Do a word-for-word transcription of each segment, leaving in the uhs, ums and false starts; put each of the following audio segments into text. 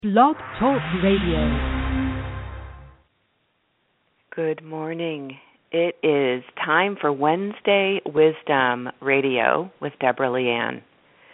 Blog Talk Radio. Good morning. It is time for Wednesday Wisdom Radio with Deborah Leanne.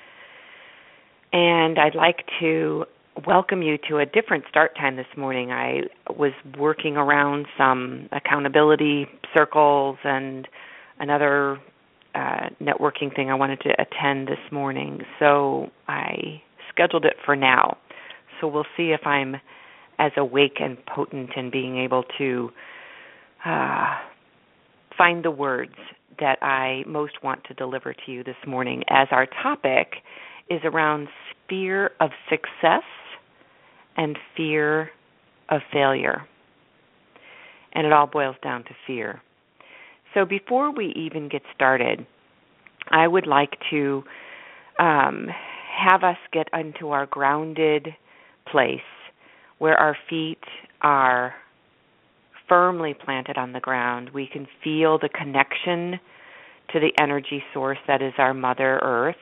And I'd like to welcome you to a different start time this morning. I was working around some accountability circles and another uh, networking thing I wanted to attend this morning. So I scheduled it for now. So we'll see if I'm as awake and potent in being able to uh, find the words that I most want to deliver to you this morning, as our topic is around fear of success and fear of failure. And it all boils down to fear. So before we even get started, I would like to um, have us get into our grounded place where our feet are firmly planted on the ground. We can feel the connection to the energy source that is our Mother Earth,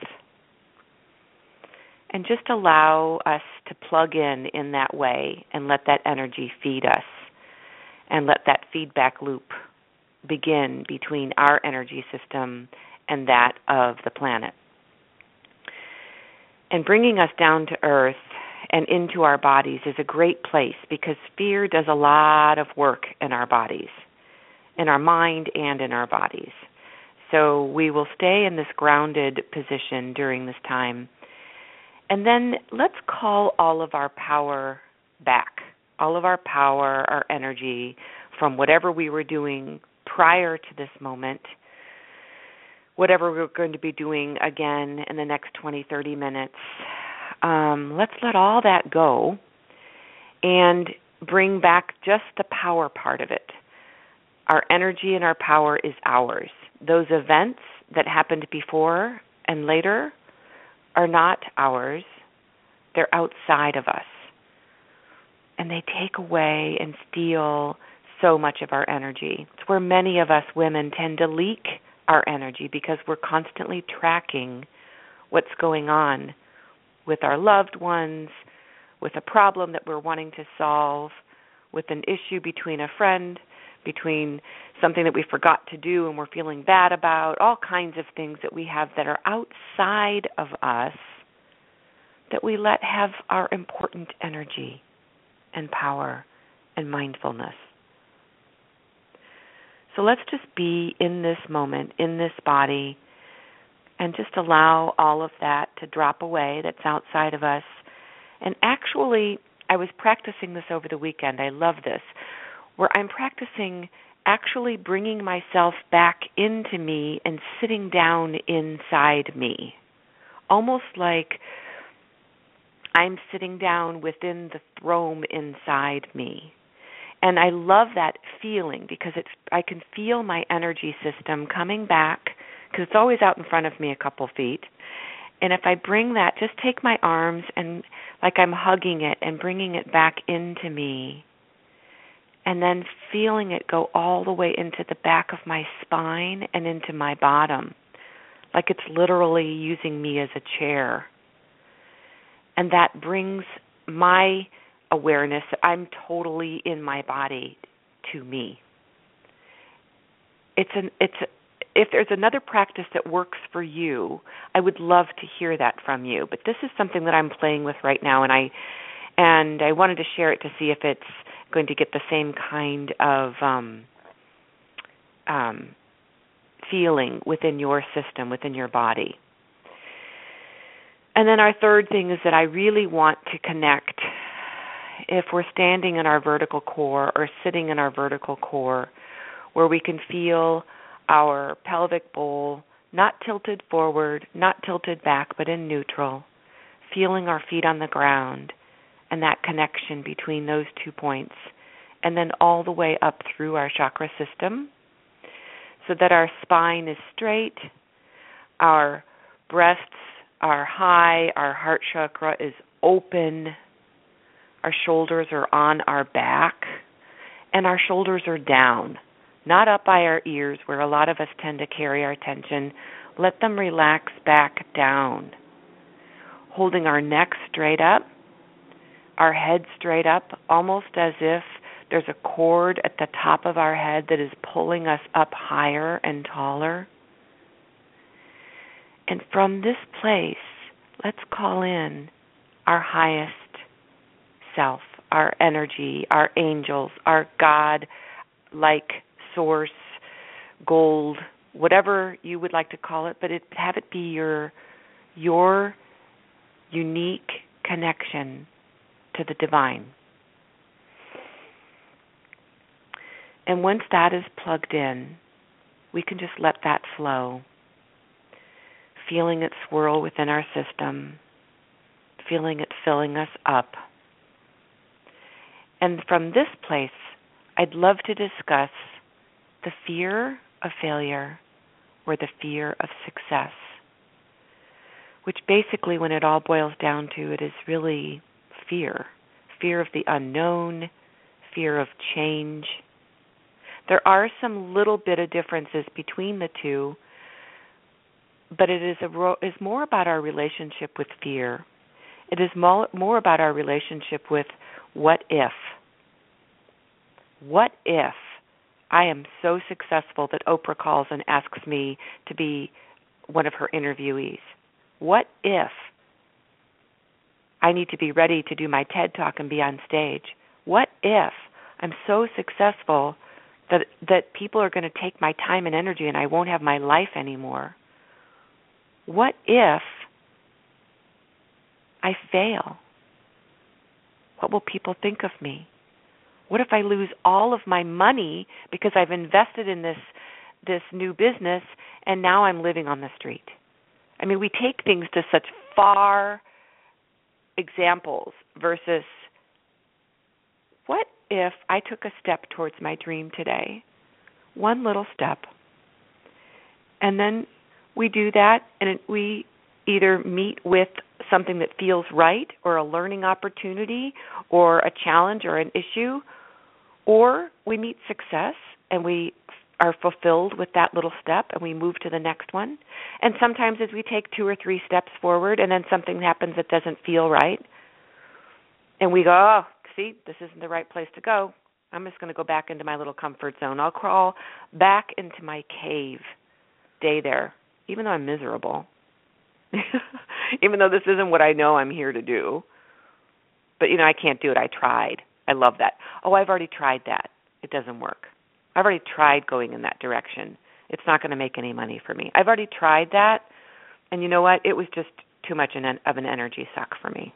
and just allow us to plug in in that way and let that energy feed us and let that feedback loop begin between our energy system and that of the planet. And bringing us down to earth and into our bodies is a great place, because fear does a lot of work in our bodies, in our mind and in our bodies. So we will stay in this grounded position during this time. And then let's call all of our power back, all of our power, our energy from whatever we were doing prior to this moment, whatever we're going to be doing again in the next twenty, thirty minutes. Um, let's let all that go and bring back just the power part of it. Our energy and our power is ours. Those events that happened before and later are not ours. They're outside of us. And they take away and steal so much of our energy. It's where many of us women tend to leak our energy, because we're constantly tracking what's going on with our loved ones, with a problem that we're wanting to solve, with an issue between a friend, between something that we forgot to do and we're feeling bad about, all kinds of things that we have that are outside of us that we let have our important energy and power and mindfulness. So let's just be in this moment, in this body, and just allow all of that to drop away that's outside of us. And actually, I was practicing this over the weekend. I love this, where I'm practicing actually bringing myself back into me and sitting down inside me, almost like I'm sitting down within the throne inside me. And I love that feeling, because it's I can feel my energy system coming back, because it's always out in front of me a couple feet. And if I bring that, just take my arms and like I'm hugging it and bringing it back into me, and then feeling it go all the way into the back of my spine and into my bottom, like it's literally using me as a chair. And that brings my awareness that I'm totally in my body to me. It's an it's a, if there's another practice that works for you, I would love to hear that from you. But this is something that I'm playing with right now, and I and I wanted to share it to see if it's going to get the same kind of um, um, feeling within your system, within your body. And then our third thing is that I really want to connect. If we're standing in our vertical core or sitting in our vertical core, where we can feel our pelvic bowl not tilted forward, not tilted back, but in neutral, feeling our feet on the ground and that connection between those two points, and then all the way up through our chakra system, so that our spine is straight, our breasts are high, our heart chakra is open, our shoulders are on our back, and our shoulders are down, not up by our ears where a lot of us tend to carry our tension. Let them relax back down, holding our neck straight up, our head straight up, almost as if there's a cord at the top of our head that is pulling us up higher and taller. And from this place, let's call in our highest self, our energy, our angels, our God-like source, gold, whatever you would like to call it, but it, have it be your your unique connection to the divine. And once that is plugged in, we can just let that flow, feeling it swirl within our system, feeling it filling us up. And from this place, I'd love to discuss the fear of failure or the fear of success, which basically, when it all boils down to it, is really fear. Fear of the unknown, fear of change. There are some little bit of differences between the two, but it is a is more about our relationship with fear. It is more, more about our relationship with what if. What if I am so successful that Oprah calls and asks me to be one of her interviewees? What if I need to be ready to do my TED Talk and be on stage? What if I'm so successful that that people are going to take my time and energy and I won't have my life anymore? What if I fail? What will people think of me? What if I lose all of my money because I've invested in this this new business and now I'm living on the street? I mean, we take things to such far examples versus what if I took a step towards my dream today? One little step. And then we do that and it, we either meet with something that feels right or a learning opportunity or a challenge or an issue, or we meet success and we are fulfilled with that little step and we move to the next one. And sometimes as we take two or three steps forward and then something happens that doesn't feel right and we go, oh, see, this isn't the right place to go. I'm just going to go back into my little comfort zone. I'll crawl back into my cave, stay there, even though I'm miserable. Even though this isn't what I know I'm here to do. But, you know, I can't do it. I tried. I love that. Oh, I've already tried that. It doesn't work. I've already tried going in that direction. It's not going to make any money for me. I've already tried that, and you know what? It was just too much of an energy suck for me.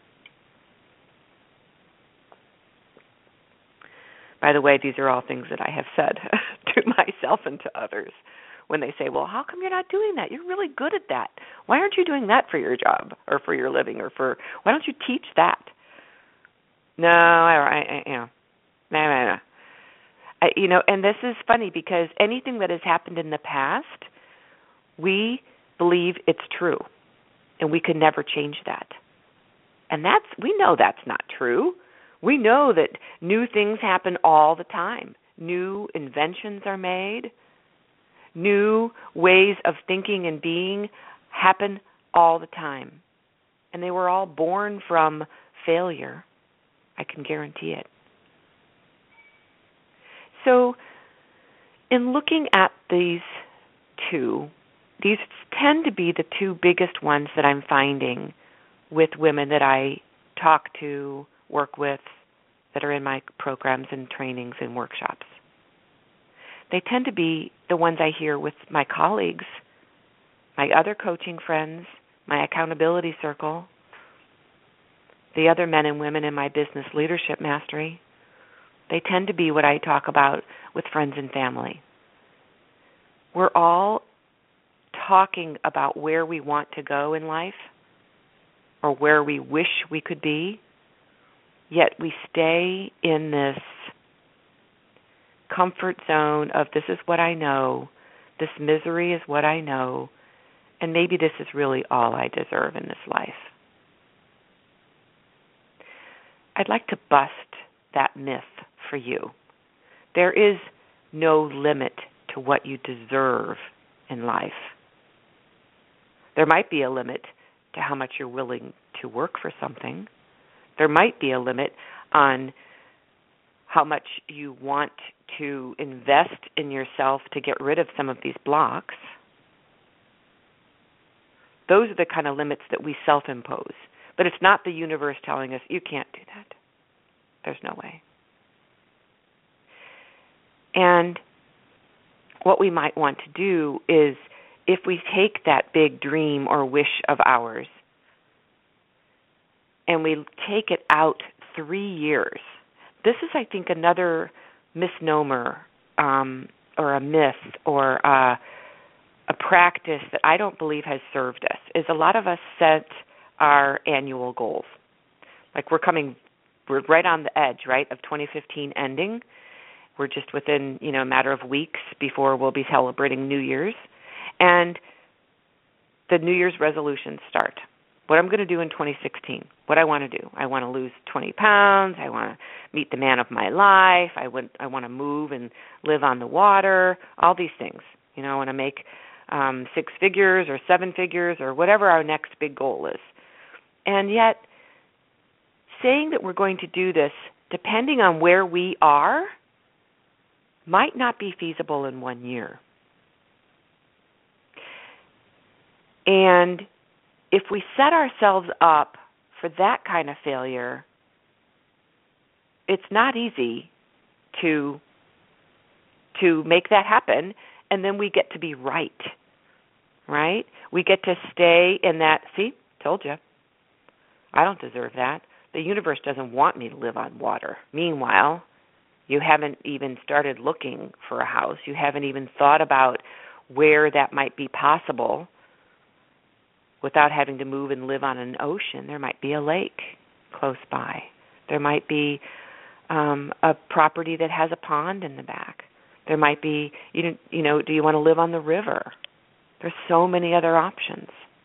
By the way, these are all things that I have said to myself and to others when they say, well, how come you're not doing that? You're really good at that. Why aren't you doing that for your job or for your living or for, why don't you teach that? No, I, I, I you know, no, no, no. I, you know, and this is funny because anything that has happened in the past, we believe it's true, and we can never change that. And that's, we know that's not true. We know that new things happen all the time. New inventions are made. New ways of thinking and being happen all the time. And they were all born from failure. I can guarantee it. So in looking at these two, these tend to be the two biggest ones that I'm finding with women that I talk to, work with, that are in my programs and trainings and workshops. They tend to be the ones I hear with my colleagues, my other coaching friends, my accountability circle, the other men and women in my business leadership mastery. They tend to be what I talk about with friends and family. We're all talking about where we want to go in life or where we wish we could be, yet we stay in this comfort zone of this is what I know, this misery is what I know, and maybe this is really all I deserve in this life. I'd like to bust that myth for you. There is no limit to what you deserve in life. There might be a limit to how much you're willing to work for something. There might be a limit on how much you want to invest in yourself to get rid of some of these blocks. Those are the kind of limits that we self-impose. But it's not the universe telling us, you can't do that. There's no way. And what we might want to do is, if we take that big dream or wish of ours and we take it out three years, this is, I think, another misnomer um, or a myth or a, a practice that I don't believe has served us, is a lot of us set our annual goals. Like we're coming, we're right on the edge, right, of twenty fifteen ending. We're just within, you know, a matter of weeks before we'll be celebrating New Year's. And the New Year's resolutions start. What I'm going to do in twenty sixteen, what I want to do. I want to lose twenty pounds. I want to meet the man of my life. I want, I want to move and live on the water, all these things. You know, I want to make um, six figures or seven figures or whatever our next big goal is. And yet, saying that we're going to do this, depending on where we are, might not be feasible in one year. And if we set ourselves up for that kind of failure, it's not easy to to make that happen, and then we get to be right, right? We get to stay in that, see, told you, I don't deserve that. The universe doesn't want me to live on water. Meanwhile, you haven't even started looking for a house. You haven't even thought about where that might be possible without having to move and live on an ocean. There might be a lake close by. There might be um, a property that has a pond in the back. There might be, you know, you know, do you want to live on the river? There's so many other options.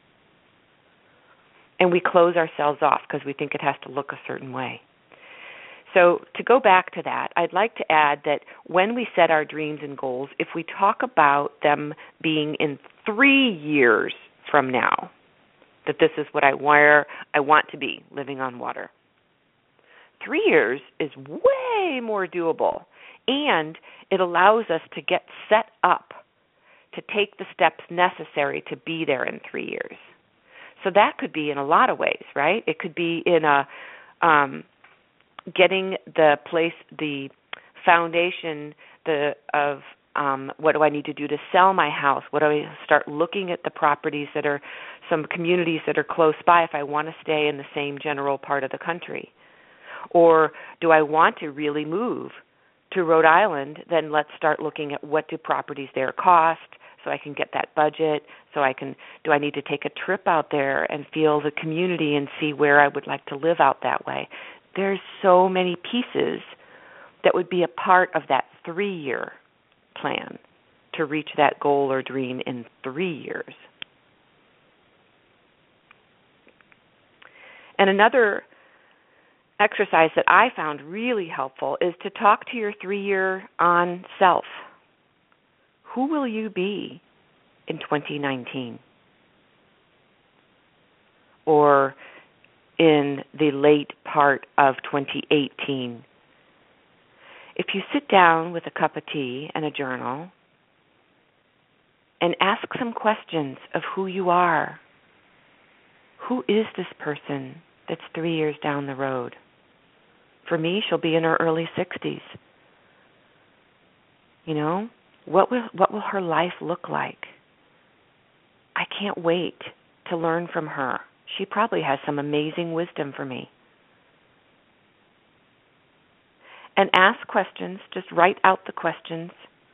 And we close ourselves off because we think it has to look a certain way. So to go back to that, I'd like to add that when we set our dreams and goals, if we talk about them being in three years from now, that this is what I where I want to be, living on water. Three years is way more doable, and it allows us to get set up to take the steps necessary to be there in three years. So that could be in a lot of ways, right? It could be in a um, getting the place, the foundation, the of um, what do I need to do to sell my house? What do I start looking at the properties that are some communities that are close by if I want to stay in the same general part of the country? Or do I want to really move to Rhode Island? Then let's start looking at what do properties there cost, so I can get that budget, so I can, do I need to take a trip out there and feel the community and see where I would like to live out that way? There's so many pieces that would be a part of that three-year plan to reach that goal or dream in three years. And another exercise that I found really helpful is to talk to your three-year on self. Who will you be in twenty nineteen? Or in the late part of twenty eighteen? If you sit down with a cup of tea and a journal and ask some questions of who you are. Who is this person that's three years down the road? For me, she'll be in her early sixties. You know? What will what will her life look like? I can't wait to learn from her. She probably has some amazing wisdom for me. And ask questions, just write out the questions,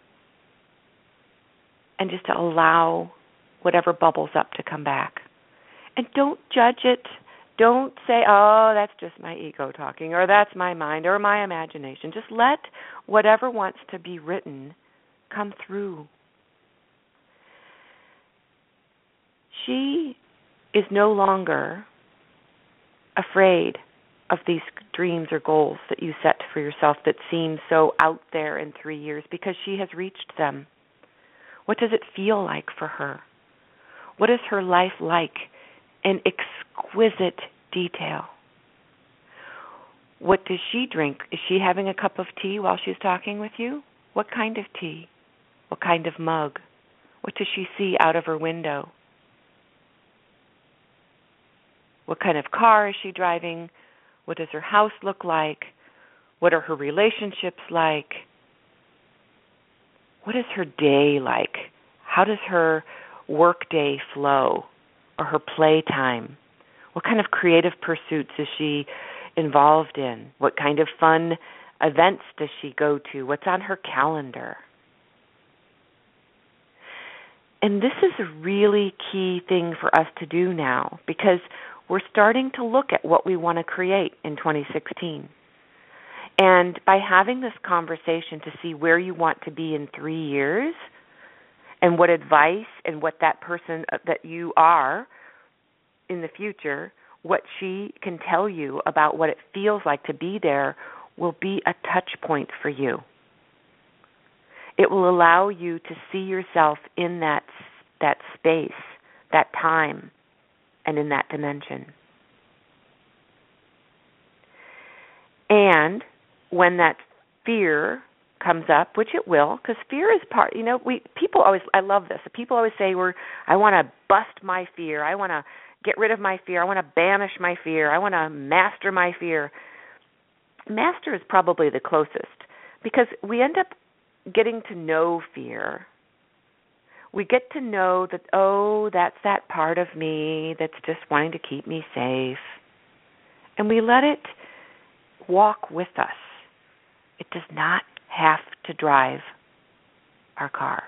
and just to allow whatever bubbles up to come back. And don't judge it. Don't say, oh, that's just my ego talking, or that's my mind, or my imagination. Just let whatever wants to be written come through. She is no longer afraid of these dreams or goals that you set for yourself that seem so out there in three years because she has reached them. What does it feel like for her? What is her life like in exquisite detail? What does she drink? Is she having a cup of tea while she's talking with you? What kind of tea? What kind of mug? What does she see out of her window? What kind of car is she driving? What does her house look like? What are her relationships like? What is her day like? How does her work day flow or her play time? What kind of creative pursuits is she involved in? What kind of fun events does she go to? What's on her calendar? And this is a really key thing for us to do now because we're starting to look at what we want to create in twenty sixteen. And by having this conversation to see where you want to be in three years and what advice and what that person that you are in the future, what she can tell you about what it feels like to be there will be a touch point for you. It will allow you to see yourself in that that space, that time, and in that dimension. And when that fear comes up, which it will, because fear is part, you know, we people always, I love this. People always say, we're, I want to bust my fear. I want to get rid of my fear. I want to banish my fear. I want to master my fear. Master is probably the closest because we end up getting to know fear. We get to know that, oh, that's that part of me that's just wanting to keep me safe. And we let it walk with us. It does not have to drive our car.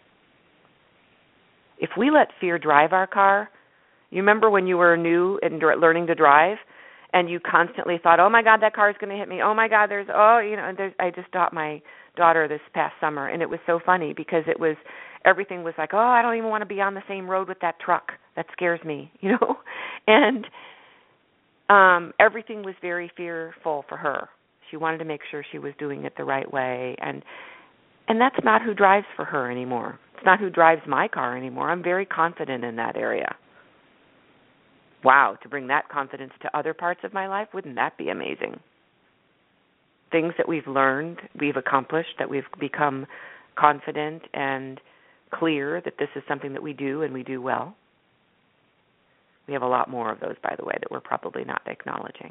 If we let fear drive our car, you remember when you were new and learning to drive and you constantly thought, oh, my God, that car is going to hit me. Oh, my God, there's, oh, you know, there's, I just taught my daughter this past summer, and it was so funny because it was, everything was like, oh, I don't even want to be on the same road with that truck. That scares me, you know? And um, everything was very fearful for her. She wanted to make sure she was doing it the right way, and and that's not who drives for her anymore. It's not who drives my car anymore. I'm very confident in that area. Wow, to bring that confidence to other parts of my life, wouldn't that be amazing? Things that we've learned, we've accomplished, that we've become confident and clear that this is something that we do and we do well. We have a lot more of those, by the way, that we're probably not acknowledging.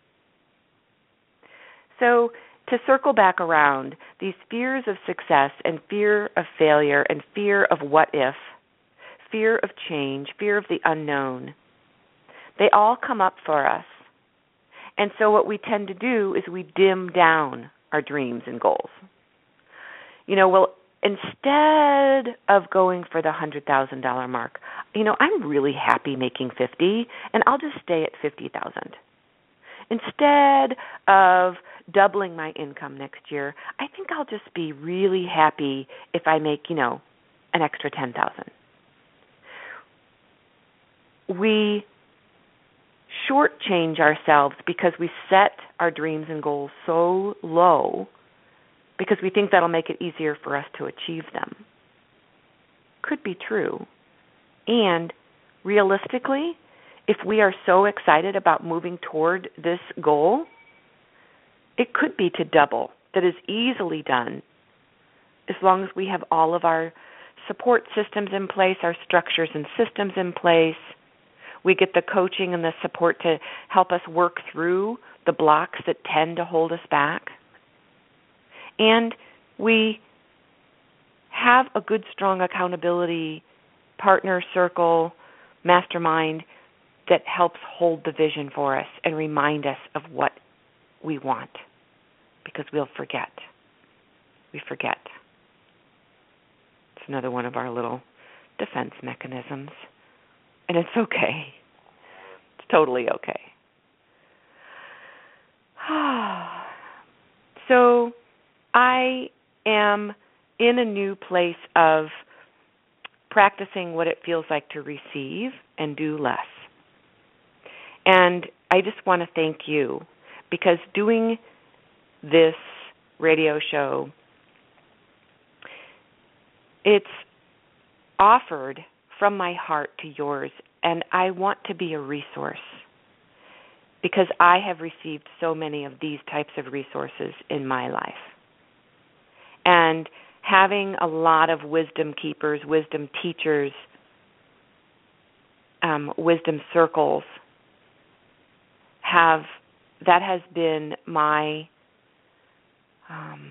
So to circle back around, these fears of success and fear of failure and fear of what if, fear of change, fear of the unknown, they all come up for us. And so what we tend to do is we dim down our dreams and goals. You know, well, instead of going for the one hundred thousand dollars mark, you know, I'm really happy making fifty, and I'll just stay at fifty thousand dollars. Instead of doubling my income next year, I think I'll just be really happy if I make, you know, an extra ten thousand dollars. We shortchange ourselves because we set our dreams and goals so low because we think that'll make it easier for us to achieve them. Could be true. And realistically, if we are so excited about moving toward this goal, it could be to double. That is easily done as long as we have all of our support systems in place, our structures and systems in place. We get the coaching and the support to help us work through the blocks that tend to hold us back. And we have a good, strong accountability partner, circle, mastermind that helps hold the vision for us and remind us of what we want, because we'll forget. We forget. It's another one of our little defense mechanisms. And it's okay. It's totally okay. So I am in a new place of practicing what it feels like to receive and do less. And I just want to thank you, because doing this radio show, it's offered from my heart to yours, and I want to be a resource. because I have received so many of these types of resources in my life. And having a lot of wisdom keepers, wisdom teachers, um, wisdom circles, have that has been my um,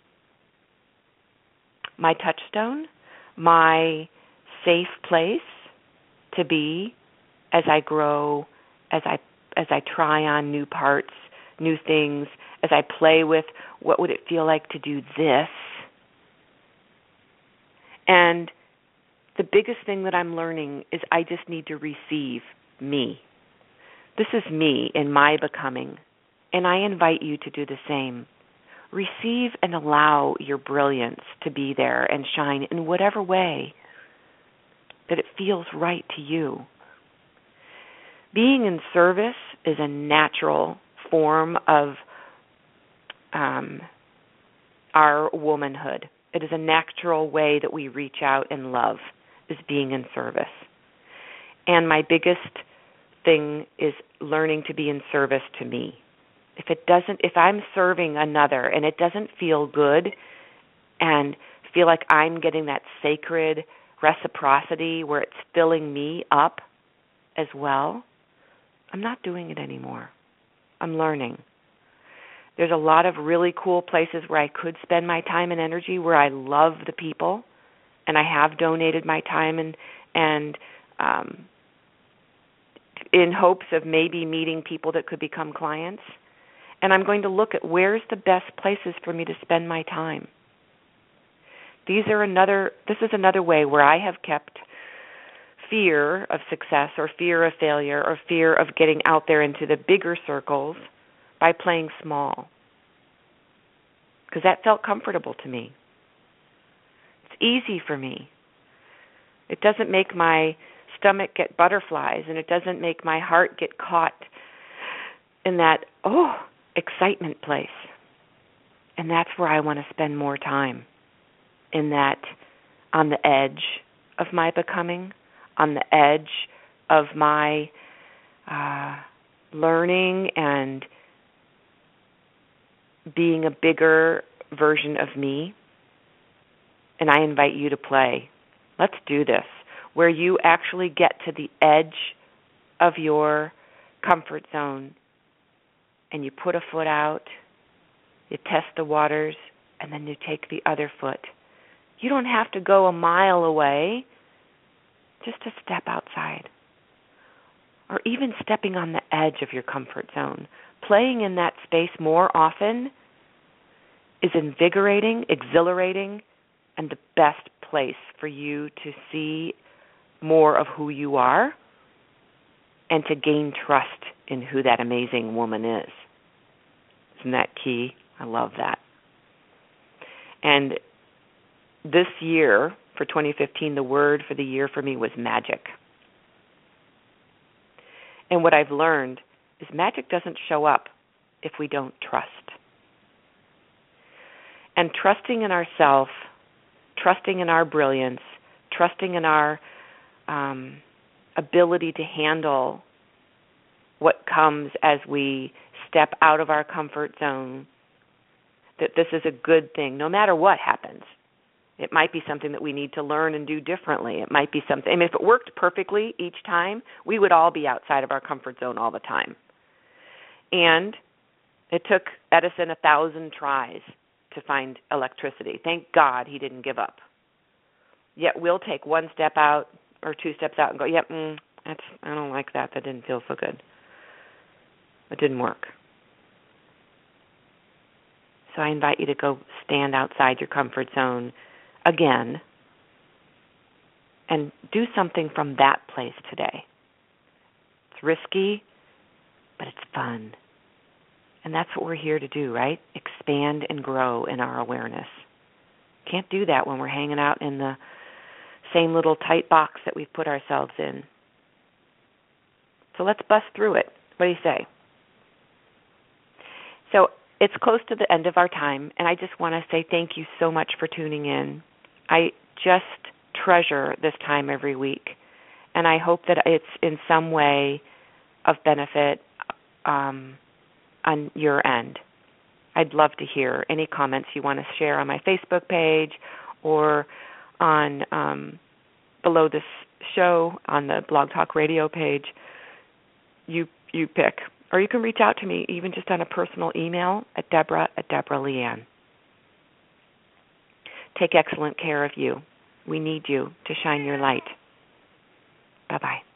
my touchstone, my safe place to be as I grow, as I as I try on new parts, new things, as I play with what would it feel like to do this. And the biggest thing that I'm learning is I just need to receive me. This is me in my becoming, and I invite you to do the same. Receive and allow your brilliance to be there and shine in whatever way that it feels right to you. Being in service is a natural form of um, our womanhood. It is a natural way that we reach out and love, is being in service. And my biggest thing is learning to be in service to me. If it doesn't, if I'm serving another and it doesn't feel good and feel like I'm getting that sacred reciprocity where it's filling me up as well, I'm not doing it anymore. I'm learning. There's a lot of really cool places where I could spend my time and energy, where I love the people, and I have donated my time and and um, in hopes of maybe meeting people that could become clients. And I'm going to look at where's the best places for me to spend my time. These are another. This is another way where I have kept fear of success or fear of failure or fear of getting out there into the bigger circles by playing small, because that felt comfortable to me. It's easy for me. It doesn't make my stomach get butterflies, and it doesn't make my heart get caught in that, oh, excitement place. And that's where I want to spend more time, in that, on the edge of my becoming, on the edge of my uh, learning and being a bigger version of me. And I invite you to play. Let's do this, where you actually get to the edge of your comfort zone and you put a foot out, you test the waters, and then you take the other foot. You don't have to go a mile away, just a step outside. Or even stepping on the edge of your comfort zone. Playing in that space more often is invigorating, exhilarating, and the best place for you to see more of who you are and to gain trust in who that amazing woman is. Isn't that key? I love that. And this year, for twenty fifteen, the word for the year for me was magic. And what I've learned is magic doesn't show up if we don't trust. And trusting in ourselves, trusting in our brilliance, trusting in our um, ability to handle what comes as we step out of our comfort zone, that this is a good thing, no matter what happens. It might be something that we need to learn and do differently. It might be something, I mean, if it worked perfectly each time, we would all be outside of our comfort zone all the time. And it took Edison a thousand tries to find electricity. Thank God he didn't give up. Yet we'll take one step out or two steps out and go, yep, mm, that's, I don't like that. That didn't feel so good. It didn't work. So I invite you to go stand outside your comfort zone again and do something from that place today. It's risky, but it's fun. And that's what we're here to do, right? Expand and grow in our awareness. Can't do that when we're hanging out in the same little tight box that we've put ourselves in. So let's bust through it. What do you say? So it's close to the end of our time, and I just want to say thank you so much for tuning in. I just treasure this time every week, and I hope that it's in some way of benefit. um, on your end. I'd love to hear any comments you want to share on my Facebook page or on um, below this show on the Blog Talk Radio page. You you pick. Or you can reach out to me even just on a personal email at Deborah at Deborah Leanne. Take excellent care of you. We need you to shine your light. Bye-bye.